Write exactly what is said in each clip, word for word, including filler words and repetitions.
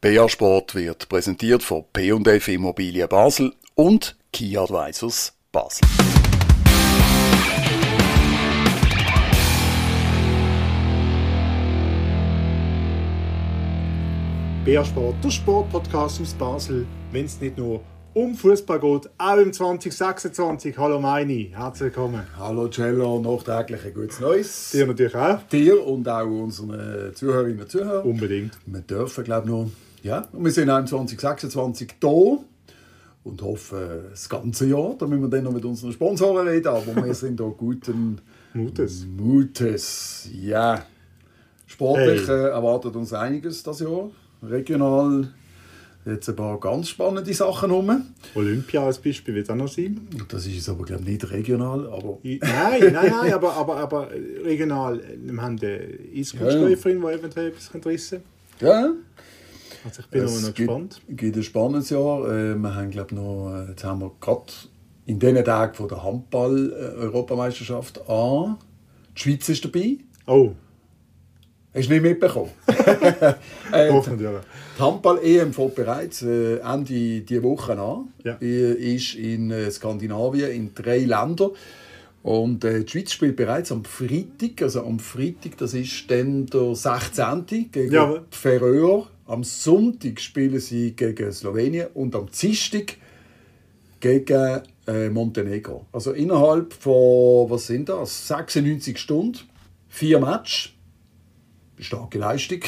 B A Sport wird präsentiert von P und F Immobilien Basel und Key Advisors Basel. B A Sport, der Sportpodcast aus Basel, wenn es nicht nur um Fußball geht, auch im zwanzig sechsundzwanzig. Hallo Meini, herzlich willkommen. Hallo Cello, nachträglich ein gutes Neues. Dir natürlich auch. Dir und auch unseren Zuhörerinnen und Zuhörern. Unbedingt. Wir dürfen, glaube ich, noch. Ja, und wir sind auch im zwanzig sechsundzwanzig da und hoffen das ganze Jahr. Da müssen wir dann noch mit unseren Sponsoren reden, aber wir sind da guten Mutes. Mutes. Ja. Sportlich Hey. äh, erwartet uns einiges das Jahr. Regional jetzt ein paar ganz spannende Sachen rum. Olympia als Beispiel wird auch noch sein. Das ist jetzt aber, glaube ich, nicht regional. Aber I- Nein, nein, nein, aber, aber, aber regional. Wir haben eine Eiskunstläuferin, die eventuell etwas rissen kann. ja, Also ich bin es aber noch gibt, gespannt. gibt ein spannendes Jahr. Äh, wir haben, glaube ich, noch, äh, jetzt haben wir gerade in diesen Tagen von der Handball-Europameisterschaft an. Die Schweiz ist dabei. Oh, Hast du nicht mitbekommen? äh, hoffentlich. die Handball-E M fängt bereits äh, Ende dieser Woche an. Ja. Äh, ist in äh, Skandinavien, in drei Ländern. Und äh, die Schweiz spielt bereits am Freitag, also am Freitag, das ist dann der sechzehnte gegen Ja. die Färöer. Am Sonntag spielen sie gegen Slowenien und am Dienstag gegen äh, Montenegro. Also innerhalb von, was sind das, sechsundneunzig Stunden, vier Matches. Starke Leistung.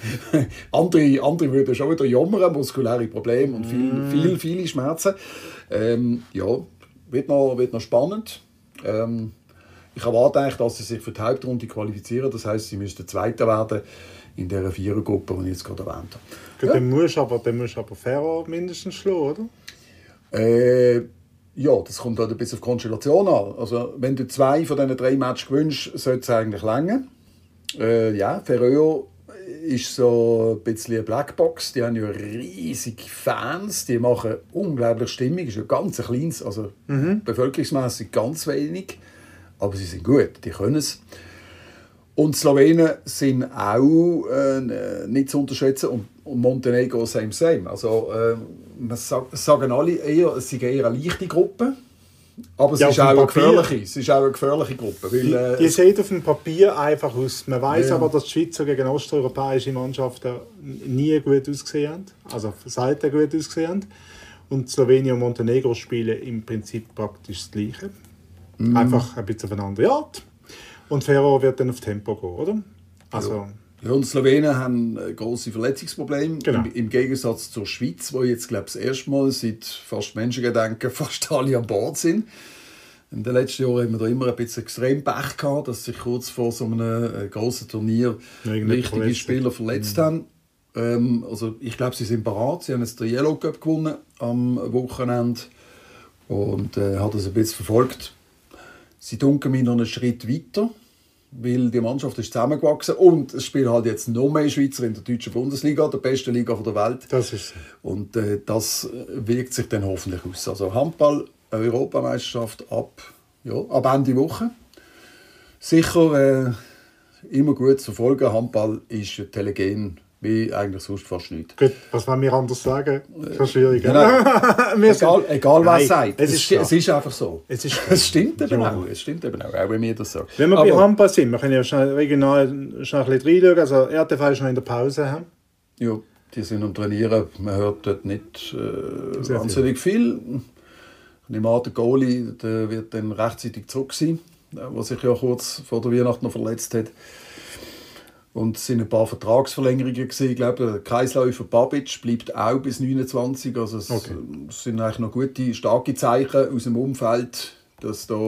andere, andere würden schon wieder jammern, muskuläre Probleme und viel, viel, viele Schmerzen. Ähm, ja, wird noch, wird noch spannend. Ähm, ich erwarte eigentlich, dass sie sich für die Hauptrunde qualifizieren. Das heisst, sie müssten Zweiter werden in dieser Vierergruppe, die ich jetzt gerade erwähnt habe. Ja. Dann musst du aber, dann musst du aber Ferro mindestens schlagen, oder? Äh, ja, das kommt halt ein bisschen auf die Konstellation an. Also, wenn du zwei von diesen drei Matches gewinnst, sollte es eigentlich länger. Äh, ja, Färöer ist so ein bisschen eine Blackbox. Die haben ja riesige Fans, die machen unglaublich Stimmung. Es ist ja ganz ein kleines, also mhm. bevölkerungsmässig ganz wenig. Aber sie sind gut, die können es. Und die Slowenen sind auch äh, nicht zu unterschätzen und, und Montenegro same same. Also äh, man sag, sagen alle eher, es sind eher eine leichte Gruppe. Aber es, Ja, ist auf auch dem eine Papier. gefährliche, es ist auch eine gefährliche Gruppe. Weil, Die, äh, die sieht auf dem Papier einfach aus. Man weiß Ja. aber, dass die Schweizer gegen osteuropäische Mannschaften nie gut ausgesehen haben. Also selten gut ausgesehen haben. Und Slowenien und Montenegro spielen im Prinzip praktisch das Gleiche. Mhm. Einfach ein bisschen auf eine andere Art. Und Ferro wird dann auf Tempo gehen, oder? Also, Ja, und die Slowenen haben grosse Verletzungsprobleme, Genau. im, im Gegensatz zur Schweiz, wo jetzt glaube ich, das erste Mal seit fast Menschengedenken fast alle an Bord sind. In den letzten Jahren haben wir da immer ein bisschen extrem Pech gehabt, dass sich kurz vor so einem äh, grossen Turnier Irgendeine wichtige Verletzung. Spieler verletzt haben. Ähm, also ich glaube, sie sind parat. Sie haben jetzt den Yellow Cup gewonnen am Wochenende und äh, hat das ein bisschen verfolgt. Sie dunkeln mir noch einen Schritt weiter, weil die Mannschaft ist zusammengewachsen und es spielen halt jetzt noch mehr Schweizer in der deutschen Bundesliga, der besten Liga der Welt. das ist so. Und äh, das wirkt sich dann hoffentlich aus. Also Handball, Europameisterschaft ab, ja, ab Ende Woche. Sicher äh, immer gut zu verfolgen. Handball ist ja telegen wie eigentlich sonst fast nichts. Gut, was wollen wir anders sagen? Das ist schwierig. Genau. Wir sind- Egal, egal was Nein, sagt. es Es, ist ist, klar. es ist einfach so. Es ist Es stimmt eben Ja. auch. Es stimmt eben auch, auch wenn wir das sagen. Wenn wir bei Aber- Handball sind, wir können ja schnell regional schnell ein bisschen reinschauen. Also R T V ist noch in der Pause. He? Ja, die sind am Trainieren. Man hört dort nicht äh, Sehr wahnsinnig viel. Ich nehme an, der Goalie der wird dann rechtzeitig zurück sein, der sich ja kurz vor der Weihnacht noch verletzt hat. Und es sind ein paar Vertragsverlängerungen gewesen. Ich glaube, der Kreisläufer Babic bleibt auch bis neunundzwanzig. Also es, Okay. es sind eigentlich noch gute, starke Zeichen aus dem Umfeld, dass da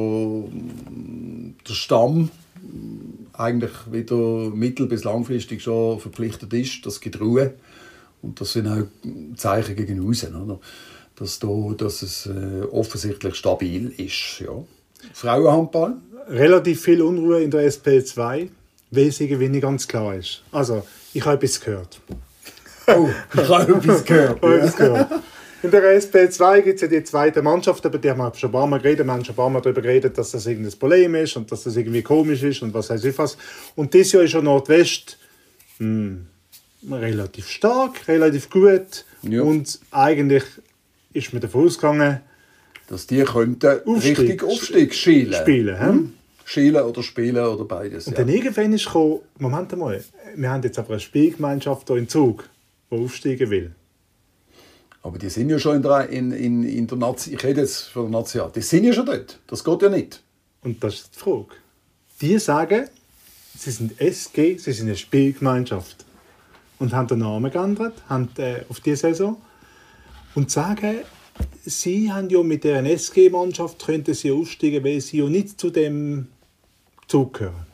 mm, der Stamm eigentlich wieder mittel- bis langfristig schon verpflichtet ist. Das gibt Ruhe. Und das sind auch Zeichen gegen außen, oder? Dass, da, dass es äh, offensichtlich stabil ist. Ja. Frauenhandball. Relativ viel Unruhe in der S P zwei, weil es irgendwie nicht ganz klar ist. Also, ich habe etwas gehört. Oh, ich habe etwas gehört. Ich habe etwas gehört. In der S P zwei gibt es ja die zweite Mannschaft, über die haben wir schon ein paar Mal geredet. Wir haben schon ein paar Mal darüber geredet, dass das irgendein Problem ist und dass das irgendwie komisch ist und was weiß ich was. Und dieses Jahr ist ja Nordwest hm, relativ stark, relativ gut. Ja. Und eigentlich ist man davon ausgegangen, dass die könnten Aufstieg. richtig Aufstieg schielen. Spielen, hä? Hm? Schielen oder spielen oder beides. Und Ja. dann irgendwann ist gekommen, Moment einmal, wir haben jetzt aber eine Spielgemeinschaft hier in Zug, die aufsteigen will. Aber die sind ja schon in der, in, in, in der Nazi. Ich rede jetzt von der Nazi. Die sind ja schon dort. Das geht ja nicht. Und das ist die Frage. Die sagen, sie sind S G, sie sind eine Spielgemeinschaft. Und haben den Namen geändert, haben äh, auf diese Saison. Und sagen, sie haben ja mit dieser S G-Mannschaft könnten sie aufsteigen, weil sie ja nicht zu dem Zug gehören.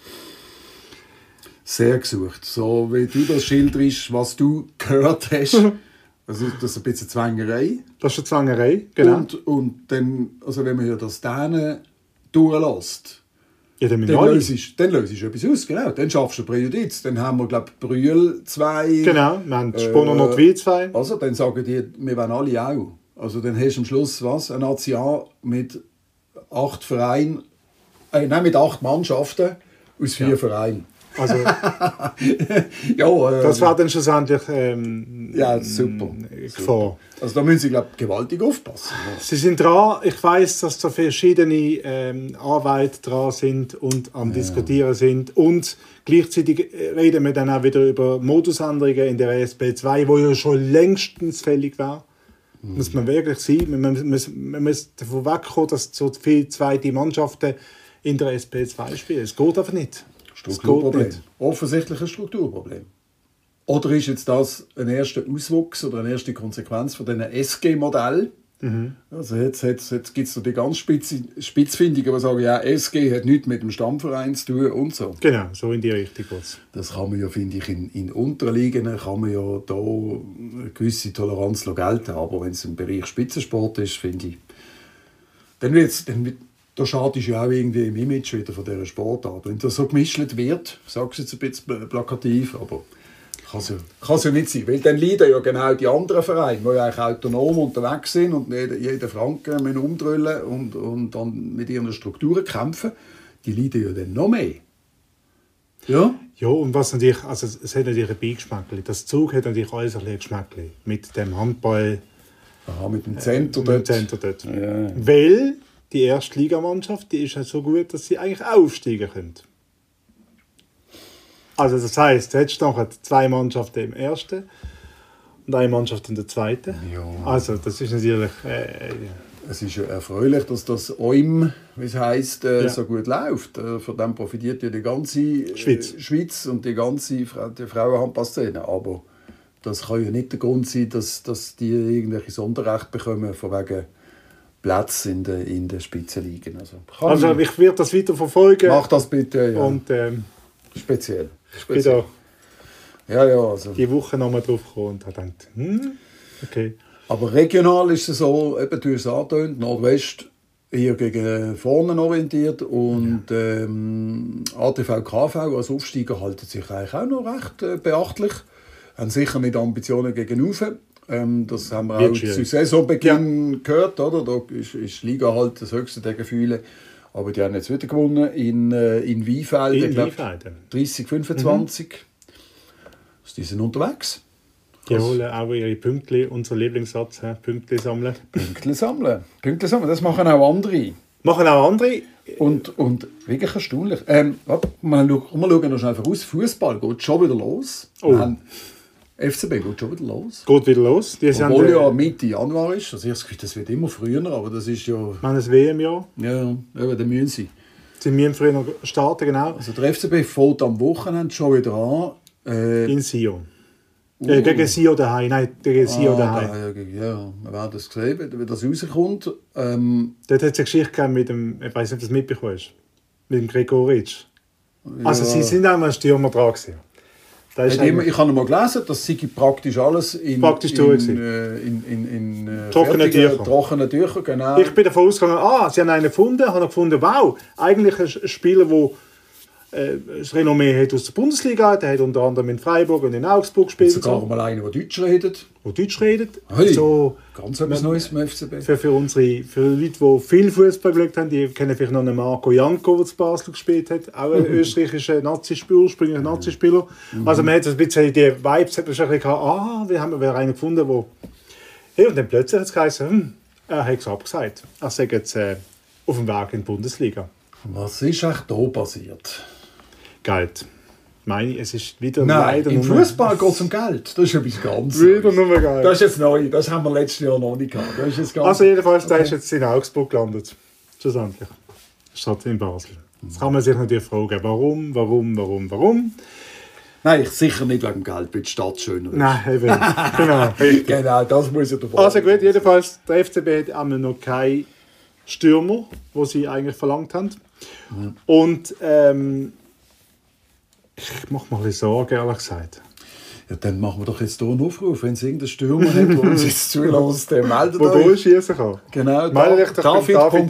Sehr gesucht. So wie du das schilderst, was du gehört hast. Das ist, das ist ein bisschen Zwängerei. Das ist eine Zwangerei, genau. Und, und dann, also wenn man ja das denen durchlässt, ja, dann, dann löst ich, dann löst ich etwas aus, genau. Dann schaffst du eine Präjudiz. Dann haben wir, glaube ich, Brühl zwei. Genau, wir haben Sponer äh, noch wie zwei. Also, dann sagen die, wir wollen alle auch. Also, dann hast du am Schluss was? Ein A C A mit acht Vereinen, äh, nein, mit acht Mannschaften aus vier ja. Vereinen. Also, ja, äh, das war dann schlussendlich ähm, ja, super. Gefahr. Super. Also da müssen Sie, glaube ich, gewaltig aufpassen. Sie sind dran. Ich weiß, dass da verschiedene ähm, Arbeiten dran sind und am ja. Diskutieren sind. Und gleichzeitig reden wir dann auch wieder über Modusänderungen in der E S P zwei, wo ja schon längstens fällig war. Mhm. Muss man wirklich sein. Man muss, man muss davon wegkommen, dass so viele zweite Mannschaften in der E S P zwei spielen. Es geht einfach nicht. Strukturproblem. Offensichtlich ein Strukturproblem. Oder ist jetzt das ein erster Auswuchs oder eine erste Konsequenz von diesen S G-Modell? Mhm. Also jetzt, jetzt, jetzt gibt es noch die ganz Spitz, Spitzfindigen, die sagen, ja, S G hat nichts mit dem Stammverein zu tun und so. Genau, so in die Richtung geht's. Das kann man ja, finde ich, in, in unteren Ligen kann man ja da eine gewisse Toleranz gelten. Aber wenn es im Bereich Spitzensport ist, finde ich, dann wird es... Da schadest du ja auch irgendwie im Image wieder von dieser Sportart. Wenn das so gemischt wird, sagst du jetzt ein bisschen plakativ, aber kann es ja, ja nicht sein. Weil dann leiden ja genau die anderen Vereine, die ja eigentlich autonom unterwegs sind und jeden, jeden Franken müssen umdrüllen und, und dann mit ihren Strukturen kämpfen, die leiden ja dann noch mehr. Ja? Ja, und was natürlich, also es hat natürlich ein Beigeschmäckchen. Das Zug hat natürlich alles ein Geschmäckchen mit dem Handball. Aha, mit dem Center äh, dort. Mit dem Center dort. Ja. Weil die erste Ligamannschaft, die ist ja so gut, dass sie eigentlich auch aufsteigen können. Also das heisst, du hättest nachher zwei Mannschaften im ersten und eine Mannschaft in der zweiten. Ja. Also das ist natürlich... Äh, ja. Es ist ja erfreulich, dass das O I M, wie es heisst, äh, ja. so gut läuft. Äh, von dem profitiert ja die ganze äh, Schweiz. Schweiz und die ganze Fra- die Frauenhandball-Szene. Aber das kann ja nicht der Grund sein, dass, dass die irgendwelche Sonderrechte bekommen, von wegen Platz in den in der Spitzenligen. Also, also ich werde das weiter verfolgen. Mach das bitte, ja. Und ähm, speziell. ich bin da ja, ja, also. die Woche noch mal drauf gekommen und habe gedacht, hm, okay. Aber regional ist es so, eben, du hast es angetönt, Nordwest eher gegen vorne orientiert und ja. ähm, A T V K V als Aufsteiger halten sich eigentlich auch noch recht äh, beachtlich. Haben sicher nicht Ambitionen gegen rauf. Ähm, das haben wir auch zu Saisonbeginn ja. gehört. Oder? Da ist, ist die Liga halt das höchste der Gefühle. Aber die haben jetzt wieder gewonnen in, äh, in Weinfelden. In Weinfelden. dreißig fünfundzwanzig. Mhm. Also die sind unterwegs. Die holen auch ihre Pünktchen, unser Lieblingssatz, Pünktchen sammeln. Pünktchen sammeln. Pünktchen sammeln, das machen auch andere. Machen auch andere. Und, und wirklich erstaunlich. Ähm, warte, wir schauen noch schnell voraus. Fußball geht schon wieder los. Oh. Haben, F C B geht schon wieder los. Geht wieder los. Die Obwohl sind, ja Mitte Januar ist. Also ich, das wird immer früher, aber das ist ja... Wir haben ein W M-Jahr. Ja, eben, dann müssen sie. Sie müssen früher starten, genau. Also der F C B fängt am Wochenende schon wieder an. Äh, In Sion. Uh. Äh, gegen Sion daheim. Nein, gegen Sion ah, daheim. Da, ja, wir werden das sehen, wie das rauskommt. Ähm, Dort hat es eine Geschichte gegeben mit dem, ich weiß nicht, ob du das mitbekommen hast, mit dem Gregoritsch. Ja. Also sie sind auch mal ein Stürmer dran gewesen. Immer, ich habe mal gelesen, dass sie praktisch alles in, praktisch in, in, in, in, in trockenen Tüchern. trockene Tücher, genau. Ich bin davon ausgegangen, ah, sie haben einen gefunden, haben gefunden, wow, eigentlich ein Spieler, der äh, das Renommee hat aus der Bundesliga. Der hat unter anderem in Freiburg und in Augsburg gespielt. Sogar so. Mal einer, der Deutsch redet. Der Deutsch redet. Hey, so, ganz etwas Neues vom F C B. Für, für unsere für Leute, die viel Fußball geschaut haben, die kennen vielleicht noch einen Marco Janko, der zu Basel gespielt hat. Auch ein österreichischer Nazispieler, ursprünglicher Nazispieler. Mhm. Also man hat ein bisschen die Vibes, hat man schon ein bisschen gehabt, ah, wir haben wir einen gefunden, der... Hey, und dann plötzlich hat es geheißen, hm, er hat es abgesagt. Er sei jetzt äh, auf dem Weg in die Bundesliga. Was ist eigentlich da passiert? Geld. Meine ich, es ist wieder Nein, leider im Fußball geht es um Geld. Das ist etwas ganz Wieder nur Geld. Das ist jetzt neu. Das haben wir letztes Jahr noch nicht gehabt. Das ist jetzt ganz also jedenfalls, okay. Der ist jetzt in Augsburg gelandet. Schlussendlich. Statt in Basel. Jetzt kann man sich natürlich fragen, warum, warum, warum, warum. Nein, ich sicher nicht wegen dem Geld, weil die Stadt schöner ist. Nein, eben. Genau. Genau, das muss ja der Fall Also gut, jedenfalls, der F C B hat einmal noch keinen Stürmer, den sie eigentlich verlangt haben. Ja. Und ähm, ich mache mir ein bisschen Sorgen, ehrlich gesagt. Ja, dann machen wir doch jetzt hier einen Aufruf. Wenn es irgendeinen Stürmer hat, der uns jetzt zulässt, dann meldet euch. Wo Goal schießen kann. Genau, meldet da, David Punkt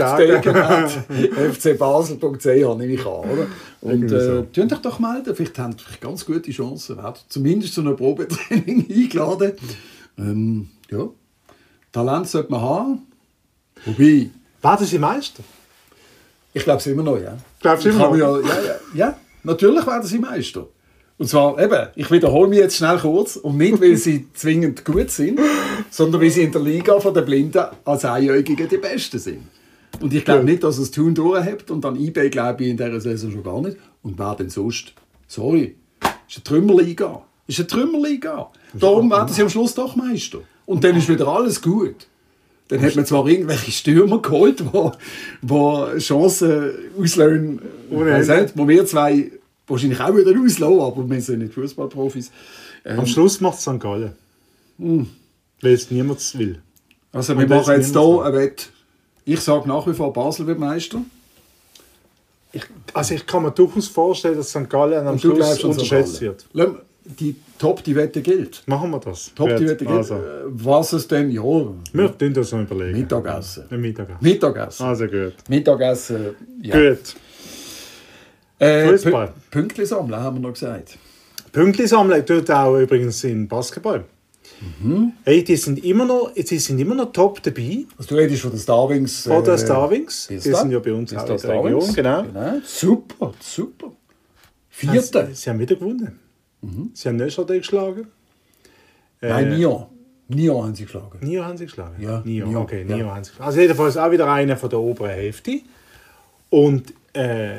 f c basel Punkt c h nehme ich an. Oder? Und äh, tun euch doch melden. Vielleicht haben wir ganz gute Chancen. Werden zumindest zu einem Probetraining eingeladen. Ähm, ja. Talent sollte man haben. Wobei... Werden Sie Meister? Ich glaube es immer noch, ja. Glaubst du immer noch? Ja, ja, ja, ja, natürlich werden sie Meister. Und zwar, eben, ich wiederhole mich jetzt schnell kurz, und nicht, weil sie zwingend gut sind, sondern weil sie in der Liga von den Blinden als Einjährigen die Besten sind. Und ich glaube ja. nicht, dass es Thun durchhabt, und an I B glaube ich in dieser Saison schon gar nicht. Und wer denn sonst? Sorry, ist eine Trümmerliga. Ist eine Trümmerliga. Darum werden sie am Schluss doch Meister. Und dann ist wieder alles gut. Dann hat man zwar irgendwelche Stürmer geholt, die Chancen auslösen, wo wir zwei wahrscheinlich auch wieder auslösen, aber wir sind nicht Fußballprofis. Ähm, Am Schluss macht es Sankt Gallen. Hm. Weil es niemand will. Also Und wir machen jetzt hier ein Wett. Ich sage nach wie vor, Basel wird Meister. Ich, also ich kann mir durchaus vorstellen, dass Sankt Gallen am Schluss unterschätzt wird. Die Top, die Wette gilt. Machen wir das. Top, die Wette gilt. Also. Was es denn, ja... Wir tun das noch überlegen. Mittagessen. Mittagessen. Mittagessen. Also gut. Mittagessen, ja. Gut. Äh, Fußball. Pünktli sammeln, haben wir noch gesagt. Pünktli sammeln tut auch übrigens im Basketball. Mhm. Hey, die sind immer noch, die sind immer noch top dabei. Also, du redest von den Starwings. Von den Starwings. Die sind ja bei uns auch in der Region. Genau. genau. Super, super. Vierte. Also, sie haben wieder gewonnen. Mhm. Sie haben Neuchâtel geschlagen. Nein, äh, Nyon. Nyon haben sie geschlagen. Nyon haben sie geschlagen? Ja. Nyon, okay, Nyon ja. haben sie geschlagen. Also jedenfalls auch wieder einer von der oberen Hälfte. Und äh,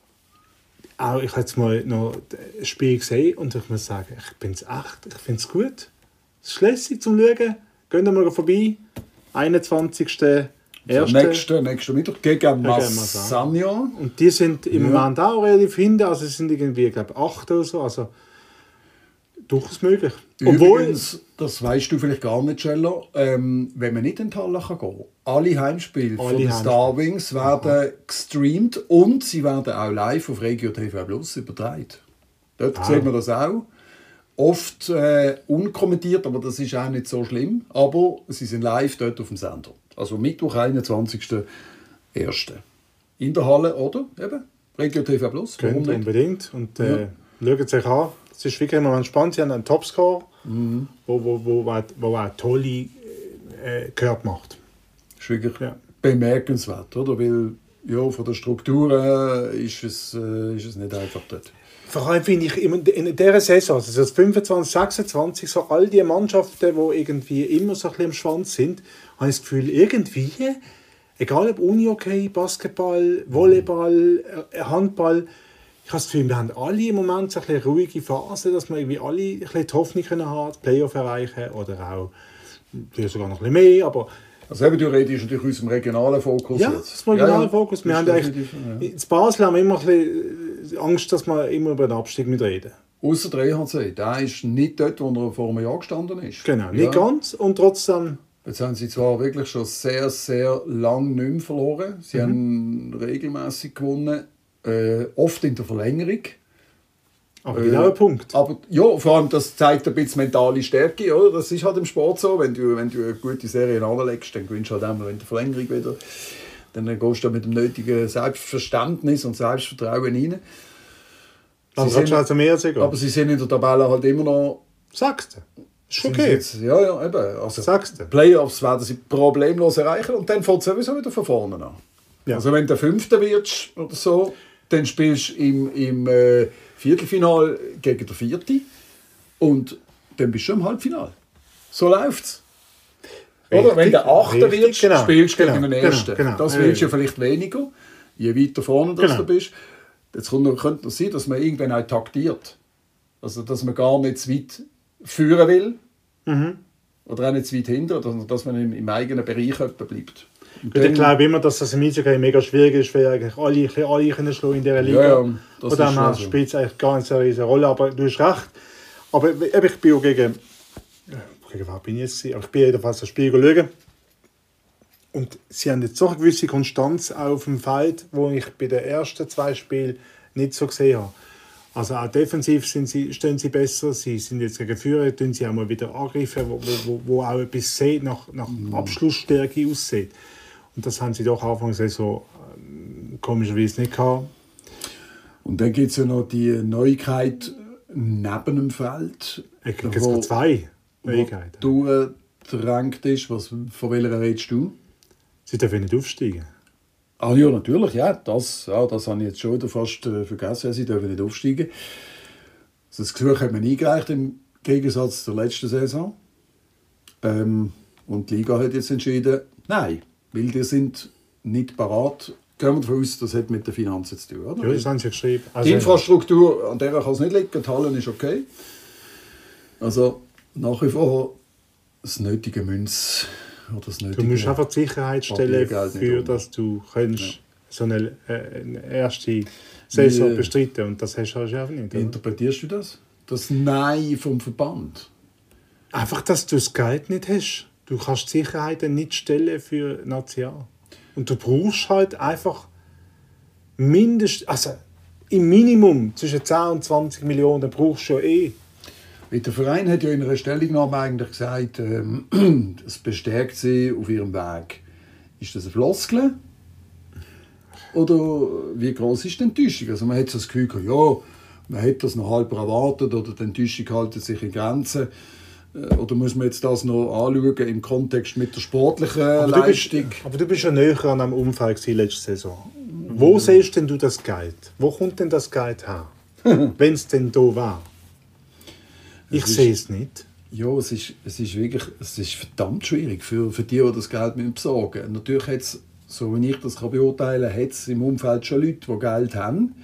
auch, ich habe jetzt mal noch ein Spiel gesehen und ich muss sagen, ich bin es echt, ich finde es gut. Es ist lässig zum Schauen. Gehen wir mal vorbei. einundzwanzigsten Erste. Nächste, nächste Mittwoch gegen Massagna. Und die sind im ja. Moment auch relativ hinten. Also sie sind irgendwie, ich glaube, acht oder so. Also durchaus möglich. Übrigens, das weißt du vielleicht gar nicht, Cello, ähm, wenn man nicht in die Halle gehen kann. Alle Heimspiele alle von den Starwings werden Aha. gestreamt und sie werden auch live auf Regio T V Plus übertragen. Dort ah. sieht man das auch. Oft äh, unkommentiert, aber das ist auch nicht so schlimm. Aber sie sind live dort auf dem Sender. Also Mittwoch, einundzwanzigsten ersten In der Halle, oder? Eben, Regio T V Plus. Könnt unbedingt. Und äh, ja. schaut es euch an. Es ist wirklich immer spannend. Sie haben einen Topscore, mhm. wo, wo, wo, wo, wo auch tolle äh, Körper macht. Das ist wirklich ja. bemerkenswert, oder? Weil ja, von der Struktur äh, ist, es, äh, ist es nicht einfach dort. Vor allem finde ich in dieser Saison, also das fünfundzwanzig, sechsundzwanzig, so all die Mannschaften, die irgendwie immer so ein bisschen am Schwanz sind, habe ich das Gefühl, irgendwie, egal ob Unihockey, Basketball, Volleyball, Handball, ich habe das Gefühl, wir haben alle im Moment so eine ruhige Phase, dass wir irgendwie alle ein bisschen die Hoffnung können haben, die Playoff erreichen oder auch sogar noch ein bisschen mehr, aber also eben, du redest natürlich aus dem regionalen Fokus ja, jetzt. das regionale ja, ja. Fokus. Wir haben eigentlich, ja. In Basel haben wir immer ein bisschen Angst, dass wir immer über den Abstieg mitreden. Ausser der E H C, der ist nicht dort, wo er vor einem Jahr gestanden ist. Genau, nicht ja. ganz und trotzdem... Jetzt haben sie zwar wirklich schon sehr, sehr lange nicht mehr verloren. Sie mhm. haben regelmäßig gewonnen, äh, oft in der Verlängerung. Aber äh, genau ein Punkt. Aber ja, vor allem das zeigt ein bisschen mentale Stärke. Oder? Das ist halt im Sport so. Wenn du, wenn du eine gute Serie anlegst, dann gewinnst du halt einmal in der Verlängerung wieder. Dann gehst du mit dem nötigen Selbstverständnis und Selbstvertrauen rein. Dann kannst du also mehr sagen. Aber sie sind in der Tabelle halt immer noch... Sagst du? Ist okay. Jetzt, ja, ja, eben. Also, Sagst du? Playoffs werden sie problemlos erreichen und dann fängt es sowieso wieder von vorne an. Ja. Also wenn du Fünfter wirst oder so, dann spielst du im, im äh, Viertelfinal gegen den Vierten und dann bist du im Halbfinale. So läuft es. Oder wenn du Achter wirst, genau, spielst du gegen genau, den Ersten. Genau, genau. Das willst du ja vielleicht weniger, je weiter vorne genau. du bist. Jetzt könnte es sein, dass man irgendwann auch taktiert. Also dass man gar nicht zu weit führen will. Mhm. Oder auch nicht zu weit hinter, dass man im, im eigenen Bereich bleibt. Dann, ich glaube immer, dass das im Eishockey mega schwierig ist, weil eigentlich alle, alle können schlagen in dieser Liga. Ja, ja, das und dann spielt es eigentlich gar nicht so eine riesige Rolle. Aber du hast recht. Aber ich bin auch gegen... Gegen was bin ich jetzt? Ich bin jedenfalls das Spiel schauen. Und sie haben jetzt so eine gewisse Konstanz auf dem Feld, die ich bei den ersten zwei Spielen nicht so gesehen habe. Also auch defensiv sind sie, stehen sie besser, sie sind jetzt gegen Führer, tun sie auch mal wieder angreifen, wo, wo, wo auch etwas sieht, nach, nach Abschlussstärke aussieht. Und das haben sie doch Anfang der Saison äh, komischerweise nicht gehabt. Und dann gibt es ja noch die Neuigkeit neben dem Feld. Es gibt wo, zwei Neuigkeiten. Wo durchgedrängt ist, was, von welcher redest du? Sie dürfen nicht aufsteigen. Ah ja, natürlich, ja. Das, ja, das habe ich jetzt schon wieder fast äh, vergessen. Sie dürfen nicht aufsteigen. Das Gesuch hat man eingereicht im Gegensatz zur letzten Saison. Ähm, und die Liga hat jetzt entschieden, nein, weil die sind nicht parat. Gehen wir davon aus, das hat mit den Finanzen zu tun. Oder? Ja, das haben sie geschrieben. Also, die Infrastruktur, an der kann es nicht liegen. Die Hallen ist okay. Also nach wie vor das nötige Münz... Du musst einfach die Sicherheit stellen, für, dass du kannst ja. so eine, äh, eine erste Saison Wie, bestreiten und das hast du einfach nicht. Wie interpretierst du das? Das Nein vom Verband? Einfach, dass du das Geld nicht hast. Du kannst die Sicherheit nicht stellen für National. Und du brauchst halt einfach mindestens, also im Minimum zwischen zehn und zwanzig Millionen brauchst du ja eh. Der Verein hat ja in einer Stellungnahme eigentlich gesagt, ähm, es bestärkt sie auf ihrem Weg. Ist das eine Floskel? Oder wie groß ist die Enttäuschung? Also man hat so das Gefühl, ja, man hat das noch halb erwartet oder die Enttäuschung hält sich in Grenzen. Oder muss man jetzt das noch anschauen im Kontext mit der sportlichen aber Leistung? Du bist, aber du bist ja näher an einem Umfeld letzte Saison. Wo siehst denn du das Geld? Wo kommt denn das Geld her? Wenn es denn da war? Ich sehe es nicht. Ja, es ist, es ist wirklich es ist verdammt schwierig für, für die, die das Geld besorgen müssen. Natürlich hat es, so wie ich das beurteilen kann, hat es im Umfeld schon Leute, die Geld haben.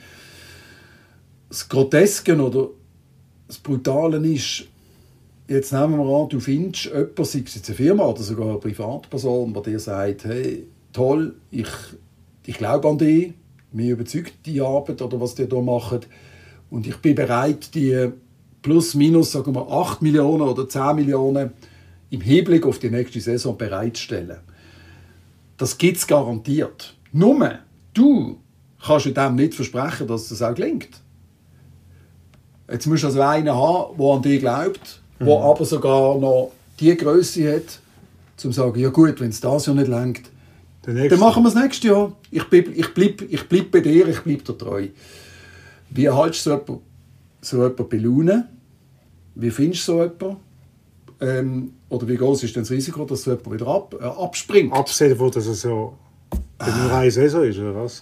Das Groteske oder das Brutale ist, jetzt nehmen wir an, du findest jemanden, sei es jetzt eine Firma oder sogar eine Privatperson, die dir sagt, hey, toll, ich, ich glaube an dich, mich überzeugt die Arbeit oder was die hier machen und ich bin bereit, die plus minus sagen wir, acht Millionen oder zehn Millionen im Hinblick auf die nächste Saison bereitstellen. Das gibt es garantiert. Nur, du kannst dem nicht versprechen, dass das auch gelingt. Jetzt musst du also einen haben, der an dich glaubt, der mhm. aber sogar noch die Größe hat, um zu sagen, ja gut, wenn es das ja nicht lenkt, dann machen wir es nächstes Jahr. Ich bleibe ich bleib, ich bleib bei dir, ich bleibe dir treu. Wie hältst du so jemanden, so jemanden bei Laune? Wie findest du so jemanden? Ähm, oder wie groß ist denn das Risiko, dass so jemand wieder ab, äh, abspringt? Abgesehen davon, dass es so nur eine Saison ist, oder was?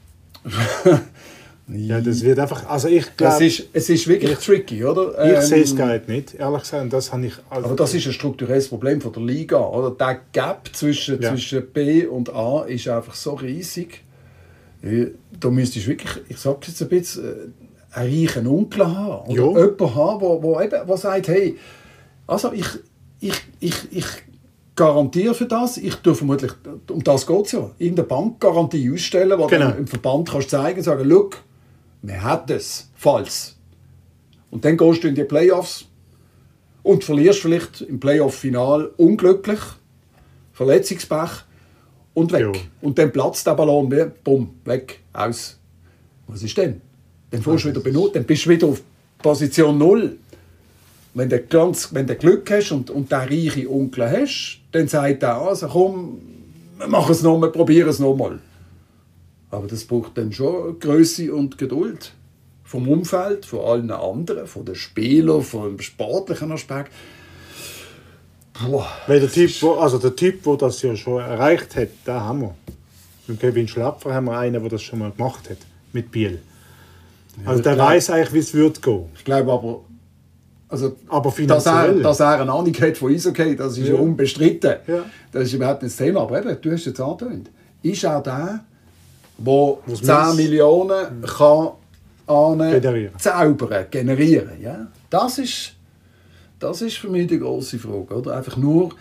Ja, das wird einfach... Also ich glaub, es, ist, es ist wirklich ich, tricky, oder? Ich ähm, sehe es gar nicht, ehrlich gesagt. Das habe ich, also aber das ist ein strukturelles Problem von der Liga. Oder? Der Gap zwischen, ja. zwischen B und A ist einfach so riesig. Da müsstest du wirklich, ich sage jetzt ein bisschen, einen reichen Onkel haben. Oder ja. jemanden haben, der, der, eben, der sagt, hey, also ich, ich, ich, ich garantiere für das, ich tue vermutlich, um das geht es ja, irgendeine Bankgarantie ausstellen, wo genau. du im Verband kannst zeigen und sagen, schau, wir haben es, falls. Und dann gehst du in die Playoffs und verlierst vielleicht im Playoff-Final unglücklich, Verletzungspech und weg. Ja. Und dann platzt der Ballon wie, bumm, weg, aus. Was ist denn? Dann, du wieder benutzt, dann bist du wieder auf Position null. Wenn du, ganz, wenn du Glück hast und, und den reichen Onkel hast, dann sagt er, also komm, mach es nochmal, probier es nochmal. Aber das braucht dann schon Größe und Geduld vom Umfeld, von allen anderen, von den Spielern, vom sportlichen Aspekt. Boah, Weil der Typ, wo, also der Typ, der das ja schon erreicht hat, den haben wir. Mit Kevin Schlapfer haben wir einen, der das schon mal gemacht hat, mit Biel. Also der weiß eigentlich, wie es wird gehen. Ich glaube aber, also, aber dass, er, finanziell. dass er eine Ahnung hat von Eishockey, das ist ja, Ja. unbestritten. Ja. Das ist überhaupt nicht das Thema. Aber eben, du hast jetzt angetönt. Ist auch der, der Was zehn muss- Millionen kann Generieren. zaubern, generieren. Ja? Das, ist, das ist für mich die grosse Frage. Oder? Einfach nur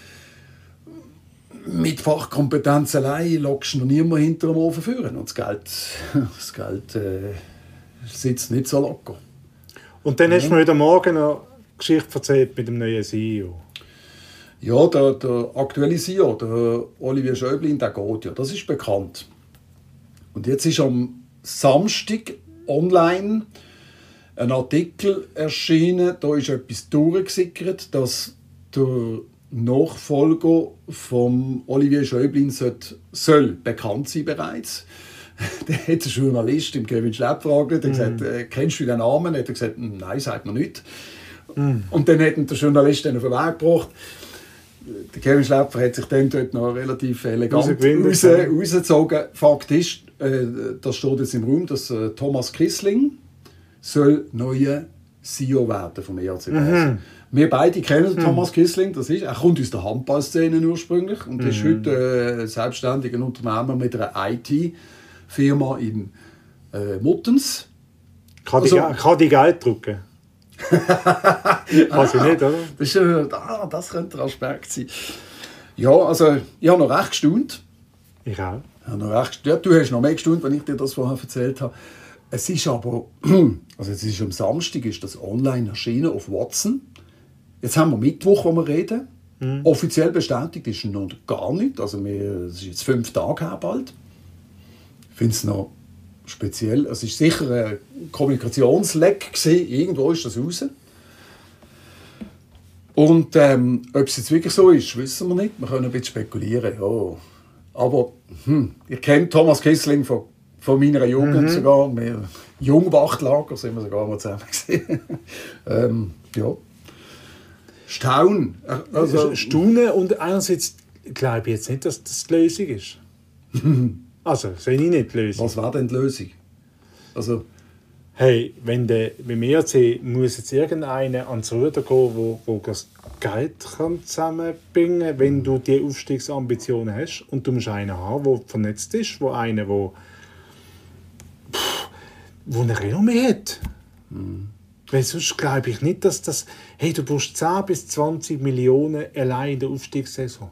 mit Fachkompetenz allein lockst du noch niemanden hinter dem Ofen führen. Und das Geld, das Geld äh, sitzt nicht so locker. Und dann hast du mir heute Morgen noch eine Geschichte erzählt mit dem neuen C E O. Ja, der, der aktuelle C E O, der Olivier Schäublin, der geht ja. Das ist bekannt. Und jetzt ist am Samstag online ein Artikel erschienen, da ist etwas durchgesickert, dass der Nachfolger von Olivier Schäublin sollte, soll bekannt sein bereits. Der hat der Journalist im Kevin Schläpfer gefragt, der hat gesagt, äh, kennst du den Namen? Er hat gesagt, nein, sagt mir nicht. Mm. Und dann hat ihn der Journalist dann auf den Weg gebracht. Der Kevin Schläpfer hat sich dann dort noch relativ elegant raus, rausgezogen. Fakt ist, äh, das steht jetzt im Raum, dass äh, Thomas Kissling soll neuer C E O werden vom E H C Basel. Mhm. Wir beide kennen mhm. Thomas Kissling, das ist, er kommt aus der Handballszene ursprünglich und mhm. ist heute äh, selbstständiger Unternehmer mit einer I T-Firma in äh, Muttens. Kann die, also, kann die Geld drucken? Weiß ich nicht, oder? Das, ist, äh, ah, das könnte ein Aspekt sein. Ja, also ich habe noch recht gestaunt. Ich auch. Ich habe noch recht, ja, du hast noch mehr gestaunt, wenn ich dir das vorher erzählt habe. Es ist aber, also es ist am Samstag ist das online erschienen auf Watson. Jetzt haben wir Mittwoch, wo wir reden. Mhm. Offiziell bestätigt ist noch gar nicht. Also es ist jetzt fünf Tage her bald. Ich finde es noch speziell. Es ist sicher ein Kommunikationsleck gewesen. Irgendwo ist das raus. Und ähm, ob es jetzt wirklich so ist, wissen wir nicht. Wir können ein bisschen spekulieren. Ja. Aber hm, ihr kennt Thomas Kissling von, von meiner Jugend mhm. sogar. Wir Jungwachtlager sind wir sogar mal zusammen gesehen. ähm, ja. Staunen. Also, Staunen und einerseits glaube ich jetzt nicht, dass das die Lösung ist. Also, sehe ich nicht die Lösung. Was war denn die Lösung? Also, hey, wenn der, beim E H C muss jetzt irgendeiner ans Ruder gehen, wo, wo das Geld kann zusammenbringen kann, wenn du die Aufstiegsambitionen hast. Und du musst einen haben, der vernetzt ist, wo einer, der wo eine Renommee hat. Mhm. Weil sonst glaube ich nicht, dass das... Hey, du brauchst zehn bis zwanzig Millionen allein in der Aufstiegssaison.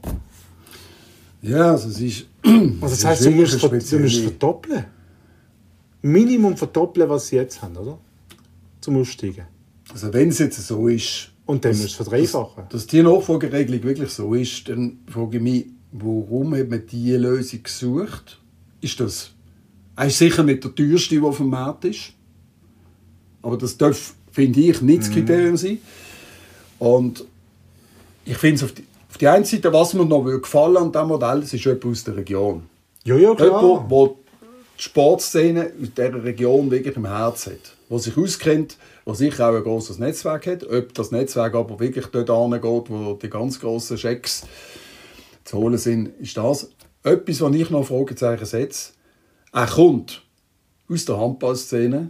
Ja, also es ist... Also das heisst, du musst, ver, du musst verdoppeln. Minimum verdoppeln, was sie jetzt haben, oder? Zum Aufsteigen. Also wenn es jetzt so ist... Und dann musst du es verdreifachen. Dass, dass die Nachfolgeregelung wirklich so ist, dann frage ich mich, warum hat man diese Lösung gesucht? Ist das... Er ist sicher nicht der teuerste, der auf dem Markt ist. Aber das darf, finde ich, nicht das Kriterium sein. Und ich finde es auf die, auf die einen Seite, was mir noch gefallen an diesem Modell, das ist jemand aus der Region. Ja, ja, klar. Jemand, der die Sportszene in dieser Region wirklich im Herzen hat. Der sich auskennt, der sicher auch ein grosses Netzwerk hat. Ob das Netzwerk aber wirklich dort hingeht, wo die ganz grossen Schecks zu holen sind, ist das. Etwas, was ich noch Fragezeichen setze, er kommt aus der Handballszene.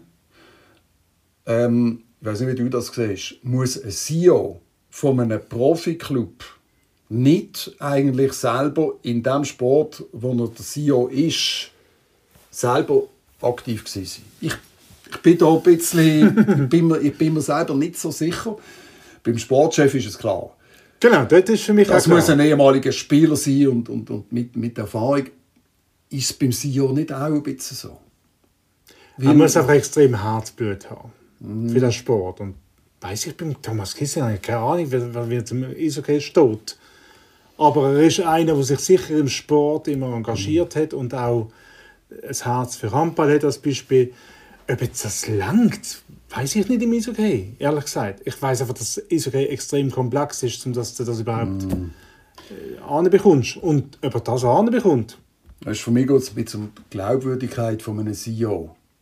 Ähm, ich weiß nicht, wie du das siehst. Muss ein C E O von einem Profiklub nicht eigentlich selber in dem Sport, wo er der C E O ist, selber aktiv gewesen sein? Ich, ich bin da ein bisschen, ich bin, mir, ich bin mir selber nicht so sicher. Beim Sportchef ist es klar. Genau, das ist für mich das auch klar. muss ein ehemaliger Spieler sein und, und, und mit, mit Erfahrung. Ist es beim C E O nicht auch ein bisschen so? Weil man muss einfach extrem Herzblut haben mm. für den Sport. Und weiss ich, beim Thomas Kissling habe ich keine Ahnung, wer, wer zum Eishockey steht. Aber er ist einer, der sich sicher im Sport immer engagiert mm. hat und auch ein Herz für Handball hat als Beispiel. Ob jetzt das langt, weiss ich nicht im Eishockey, ehrlich gesagt. Ich weiss einfach, dass Eishockey extrem komplex ist, um dass du das überhaupt mm. anbekommst. Und ob er das anbekommt. Für mich geht es ein bisschen um die Glaubwürdigkeit von einem C E O.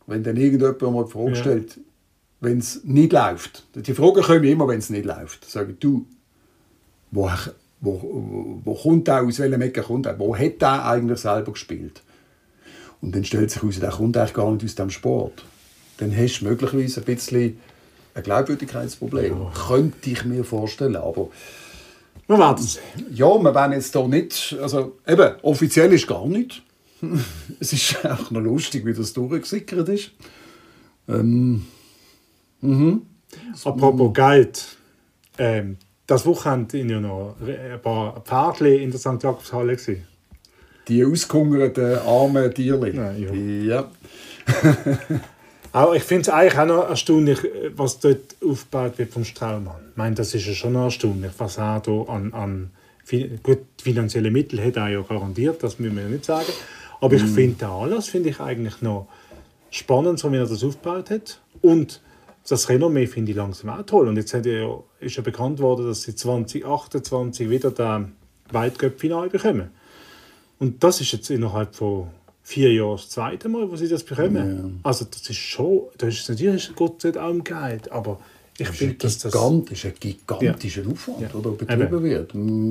wenn dann irgendjemand mal die Frage ja. stellt, wenn es nicht läuft. Die Fragen kommen immer, wenn es nicht läuft. Sagen du, wo, wo, wo kommt der aus welchem Ecke kommt der? Wo hat der eigentlich selber gespielt? Und dann stellt sich heraus, der kommt eigentlich gar nicht aus dem Sport. Dann hast du möglicherweise ein bisschen ein Glaubwürdigkeitsproblem. Ja. Könnte ich mir vorstellen, aber... Wir werden es. Ja, wir werden jetzt hier nicht... Also eben, offiziell ist gar nicht. Es ist auch noch lustig, wie das durchgesickert ist. Ähm, mhm. Apropos Geld. Ähm, das Wochenende waren ja noch ein paar Pferdchen in der Sankt Jakobshalle. Die ausgehungerten armen Tierchen. Nein, ja. Auch, ich finde es eigentlich auch noch erstaunlich, was dort aufgebaut wird vom Strahlmann. Ich meine, das ist ja schon noch erstaunlich, was er da an, an gut, finanzielle Mittel hat er ja garantiert, das müssen wir ja nicht sagen. Aber ich mm. finde den Anlass finde ich eigentlich noch spannend, so wie er das aufgebaut hat. Und das Renommee finde ich langsam auch toll. Und jetzt hat ja, ist ja bekannt worden, dass sie zwanzig achtundzwanzig wieder den Weltcup-Finale bekommen. Und das ist jetzt innerhalb von vier Jahren das zweite Mal, wo sie das bekommen. Ja. Also das ist schon, das ist natürlich Gott sei Dank auch um Geld, aber ich finde, dass das... Das ist ein gigantischer ja. Aufwand, ja. oder betrieben wird.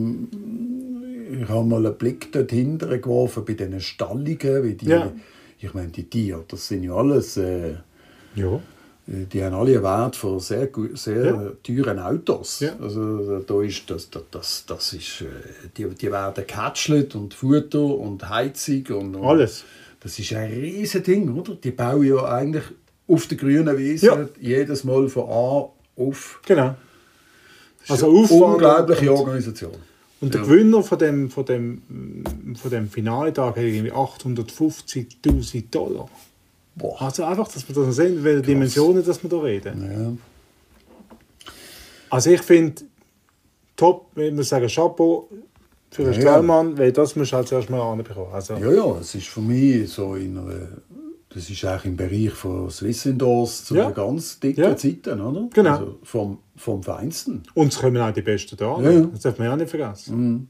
Ich habe mal einen Blick dort hinten geworfen bei diesen Stallungen, wie die, ja. ich meine, die Tiere, das sind ja alles... Äh, ja. Die haben alle einen Wert von sehr, sehr ja. teuren Autos. Ja. Also, da ist das, das, das, das ist, die, die werden gehätschelt und Futter und Heizung. Und, und alles. Das ist ein riesen Ding, oder? Die bauen ja eigentlich auf der grünen Wiese ja. jedes Mal von A auf. Genau. Also eine unglaubliche und, Organisation. Und der ja. Gewinner von dem, von dem, von dem Finaltag hat irgendwie achthundertfünfzigtausend Dollar. Boah. Also einfach, dass wir das sehen, welche Dimensionen dass wir da reden. Ja. Also ich finde, top, wenn wir sagen Chapeau für den ja, Strahlmann, weil das musst du halt zuerst mal anbekommen. Also. Ja, ja, es ist für mich so in einer, das ist auch im Bereich von Swiss Indoors zu ja. ganz dicken ja. Zeiten, oder? Genau. Also vom, vom Feinsten. Und es kommen auch die Besten da. Ja, ja. Das darf man ja auch nicht vergessen. Mhm.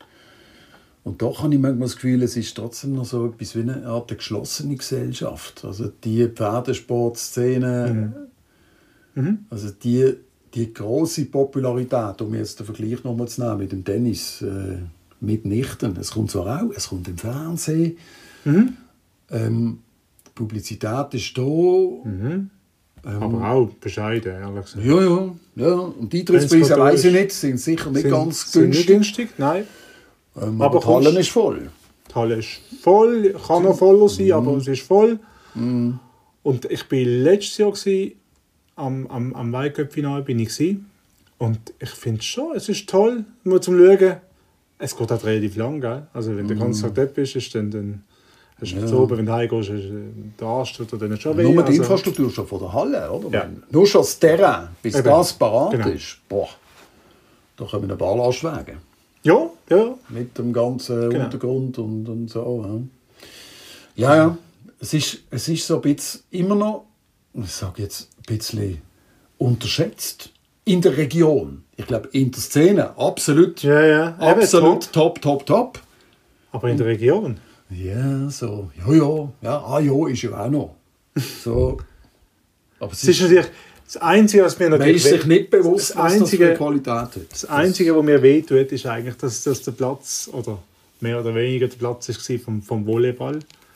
Und doch habe ich manchmal das Gefühl, es ist trotzdem noch so etwas wie eine Art geschlossene Gesellschaft. Also die Pferdesportszene, mhm. Mhm. also die, die grosse Popularität, um jetzt den Vergleich nochmal zu nehmen mit dem Tennis, äh, mitnichten. Es kommt zwar auch, es kommt im Fernsehen, mhm. ähm, die Publizität ist da. Mhm. Ähm, aber auch bescheiden, ehrlich gesagt. Ja, ja, ja. Und die Eintrittspreise, weiss ich nicht, sind sicher nicht sind, ganz sind günstig. Nicht günstig, nein. Ähm, aber, aber die Halle ist voll. Die Halle ist voll, kann noch voller sein, mm. aber es ist voll. Mm. Und ich war letztes Jahr gewesen, am, am, am Weltcup-Finale bin ich gewesen. Und ich finde schon, es ist toll, nur zum Schauen. Es geht halt relativ lang, gell? Also wenn mm. der ganze Tag dort bist, ist dann, dann hast du ja. oben, wenn du heimgehst, hast du den Arsch oder dann schon weh. Nur die also, Infrastruktur schon von der Halle, oder? Ja. Nur schon das Terrain, bis Eben. das parat genau. ist. Boah, da kommen ein paar Lastwagen. Ja, ja. Mit dem ganzen genau. Untergrund und, und so. Ja, ja. ja. Es, ist, es ist so ein bisschen immer noch, ich sage jetzt, ein bisschen unterschätzt in der Region. Ich glaube, in der Szene absolut, ja, ja. absolut top, top, top. Aber in der Region? Ja, so, ja, ja. ja ah, ja, ist ja auch noch. So. Aber es, es ist, ist natürlich... Das Einzige, was mir noch man ist sich nicht bewusst, das was Einzige, das für Qualität hat. Das Einzige, was mir wehtut, ist eigentlich, dass, dass der Platz, oder mehr oder weniger der Platz war vom, vom Volleyball,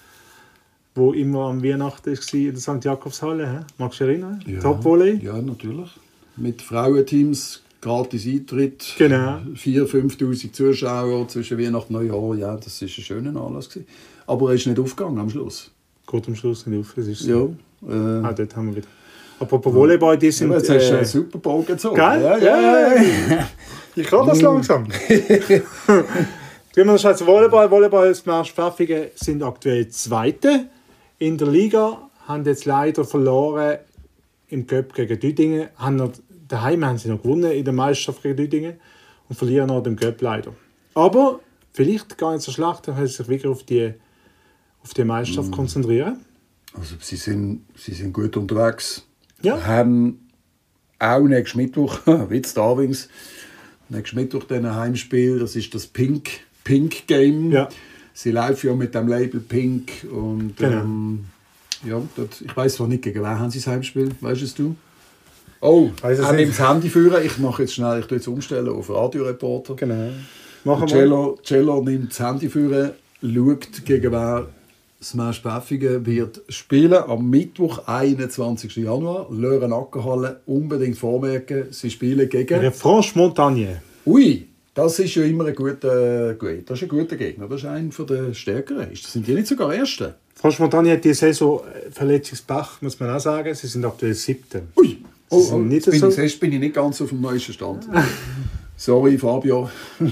wo immer am Weihnachten war in der Sankt Jakobshalle. He? Magst du dich erinnern? Ja, Top-Volley? Ja, natürlich. Mit Frauenteams, gratis Eintritt, genau. viertausend, fünftausend Zuschauer zwischen Weihnachten und Neujahr. Ja, das war ein schöner Anlass. Aber er ist nicht aufgegangen am Schluss. Geht am Schluss nicht auf, das ist so. Ja, äh, ah, dort haben wir wieder... Apropos Volleyball, die sind... Ja, jetzt hast du einen super Ball gezogen. Geil? Ja, ja, ja. Ich kann das langsam. Tun wir das als Volleyball. Volleyball ist Marsch Pfäffiken sind aktuell Zweite in der Liga. Haben jetzt leider verloren im Cup gegen Düdingen. Haben noch, daheim haben sie noch gewonnen in der Meisterschaft gegen Düdingen und verlieren noch den Cup leider. Aber vielleicht gar nicht so schlecht, dann können sie sich wieder auf die, auf die Meisterschaft mm. konzentrieren. Also sie sind, sie sind gut unterwegs. Ja. Haben auch nächsten Mittwoch, wie jetzt Darwings, nächsten Mittwoch ein Heimspiel, das ist das Pink, Pink Game. Ja. Sie laufen ja mit dem Label Pink und genau. ähm, Ja, dort, ich weiss zwar nicht, gegen wen haben sie das Heimspiel, weißt es du? Oh, Weiss es er nicht. nimmt das Handy führen. Ich mache jetzt schnell, ich tue jetzt umstellen auf Radioreporter. Genau. Machen wir. Cello, Cello nimmt das Handy führen, schaut, gegen wen Smash Pfäffingen wird spielen. Am Mittwoch, einundzwanzigsten Januar, Lören Ackerhalle. Unbedingt vormerken, sie spielen gegen... Der Franche-Montagne. Ui, das ist ja immer ein guter, gut. Das ist ein guter Gegner. Das ist einer der stärkeren. Sind die nicht sogar Erste? Franche-Montagne hat die Saison Verletzungspech, muss man auch sagen. Sie sind aktuell Siebte. Ui, oh, sind oh, nicht jetzt, bin so- ich, jetzt bin ich nicht ganz auf dem neuesten Stand. Sorry, Fabio.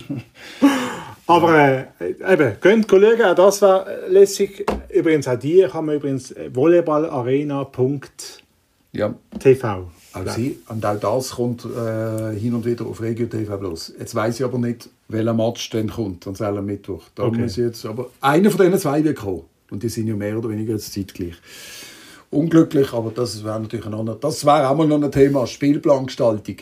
Aber äh, eben, könnt schauen, auch das war lässig. Übrigens auch die kann man übrigens volleyballarena punkt Ja, t v. auch sie. Und auch das kommt äh, hin und wieder auf Regio T V Plus. Jetzt weiss ich aber nicht, welcher Match dann kommt, an selben Mittwoch. Da Okay. muss ich jetzt, aber einer von diesen zwei wird kommen. Und die sind ja mehr oder weniger jetzt zeitgleich. Unglücklich, aber das wäre natürlich ein anderes. Das wäre auch mal noch ein Thema, Spielplangestaltung.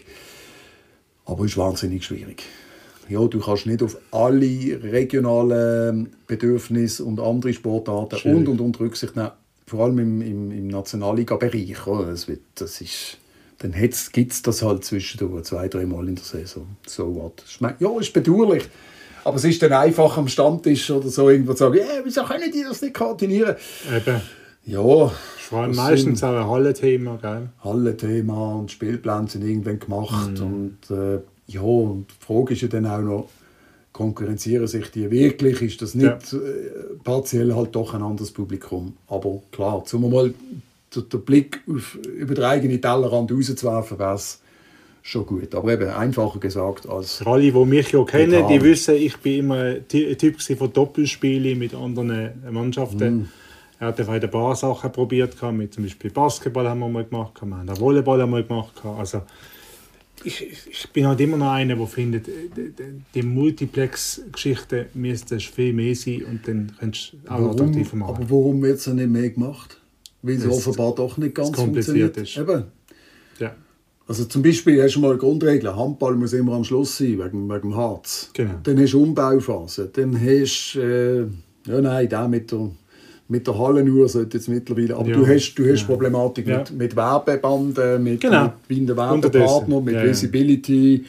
Aber ist wahnsinnig schwierig. Ja, du kannst nicht auf alle regionalen Bedürfnisse und andere Sportarten Schwierig. und und und Rücksicht nehmen. Vor allem im, im, im Nationalliga-Bereich. Oder? Das wird, das ist, dann gibt es das halt zwischendurch zwei, drei Mal in der Saison. So what. Ja, ist bedauerlich. Aber es ist dann einfach am Stammtisch oder so irgendwo zu sagen, hey, wieso können die das nicht koordinieren? Eben. Ja, Das war das meistens sind auch ein Hallenthema, gell? Hallenthema und Spielpläne sind irgendwann gemacht. Und äh, ja, und die Frage ist ja dann auch noch, konkurrenzieren sich die wirklich? Ist das nicht Ja. äh, partiell halt doch ein anderes Publikum? Aber klar, um mal den, den Blick auf, über den eigenen Tellerrand rauszuwerfen, wäre es schon gut. Aber eben einfacher gesagt als... Für alle, die mich ja kennen, Total. die wissen, ich bin immer ein Ty- Typ gewesen von Doppelspielen mit anderen Mannschaften. Er hat einfach ein paar Sachen probiert, mit zum Beispiel Basketball haben wir mal gemacht, wir haben auch Volleyball mal gemacht. Also ich, ich bin halt immer noch einer, der findet, die, die Multiplex-Geschichten müssten viel mehr sein und dann könntest du auch attraktiver Warum, machen. aber warum wird es nicht mehr gemacht? Weil es Weil es offenbar doch nicht ganz kompliziert funktioniert. ist. Eben. Ja, Also zum Beispiel hast du mal Grundregeln. Handball muss immer am Schluss sein, wegen, wegen dem Harz. Genau. Dann hast du Umbauphase. Dann hast du, äh, ja nein, der mit der, mit der Hallenuhr sollte jetzt mittlerweile, aber Ja. du hast, du hast Ja. Problematik Ja. mit, mit Werbebanden, mit, Genau. mit bindenden Unterdessen. Werbepartnern, mit Ja, ja. Visibility.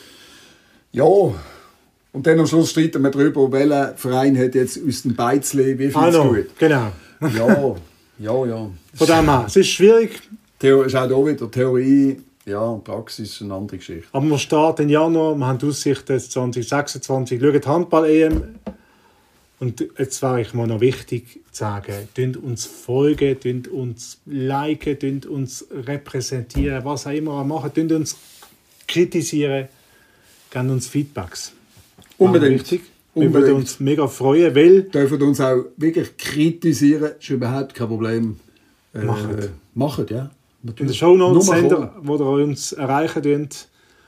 Ja, und dann am Schluss streiten wir darüber, welcher Verein hat jetzt aus dem Beizli wie viel Ah, zu no. gut. Genau. Ja, ja, ja. Von dem her, es ist schwierig, Theo ist auch hier wieder Theorie, ja, Praxis ist eine andere Geschichte. aber wir starten im Januar, wir haben die Aussicht jetzt zwanzig sechsundzwanzig, schauen Handball-E M. Und jetzt wäre ich mal noch wichtig zu sagen, tönt uns folgen, tönt uns liken, tönt uns repräsentieren, was auch immer wir machen, tönt uns kritisieren, geben uns Feedbacks. Unbedingt. Wichtig. Wir Unbedingt. würden uns mega freuen, weil Dürfen uns auch wirklich kritisieren, ist überhaupt kein Problem. Äh, Macht. Machen, ja. in den Natürlich. Shownotes Nur mal seht kommen. ihr, wo ihr uns erreichen könnt.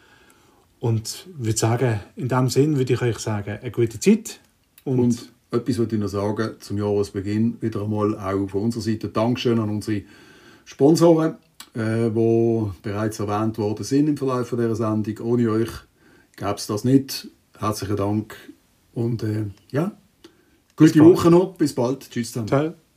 Und ich würde sagen, in diesem Sinn würde ich euch sagen, eine gute Zeit. Und, Und etwas wollte ich noch sagen, zum Jahresbeginn wieder einmal auch von unserer Seite Dankeschön an unsere Sponsoren, äh, die bereits erwähnt worden sind im Verlauf von dieser Sendung. Ohne euch gäbe es das nicht. Herzlichen Dank und äh, ja, gute bald. Woche noch. Bis bald. Tschüss zusammen. Ciao.